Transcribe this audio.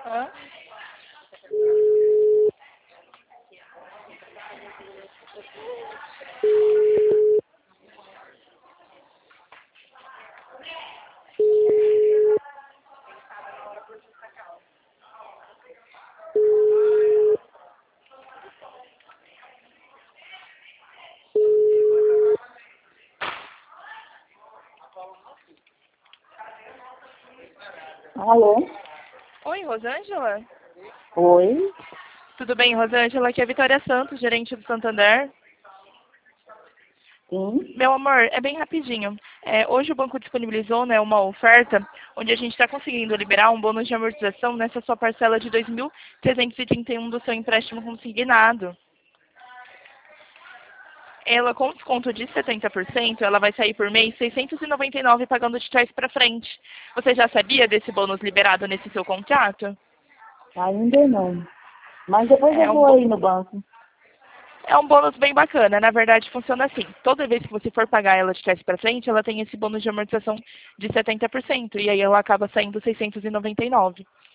Hã? Alô? Oi, Rosângela? Oi? Tudo bem, Rosângela? Aqui é a Vitória Santos, gerente do Santander. Sim? Meu amor, é bem rapidinho. Hoje o banco disponibilizou, né, uma oferta onde a gente está conseguindo liberar um bônus de amortização nessa sua parcela de 2.331 do seu empréstimo consignado. Ela, com desconto de 70%, ela vai sair por mês 699 pagando de trás para frente. Você já sabia desse bônus liberado nesse seu contrato? Ainda não. Mas depois É eu um, vou bô- aí no banco. é um bônus bem bacana. Na verdade, funciona assim. Toda vez que você for pagar ela de trás para frente, ela tem esse bônus de amortização de 70%. E aí ela acaba saindo 699.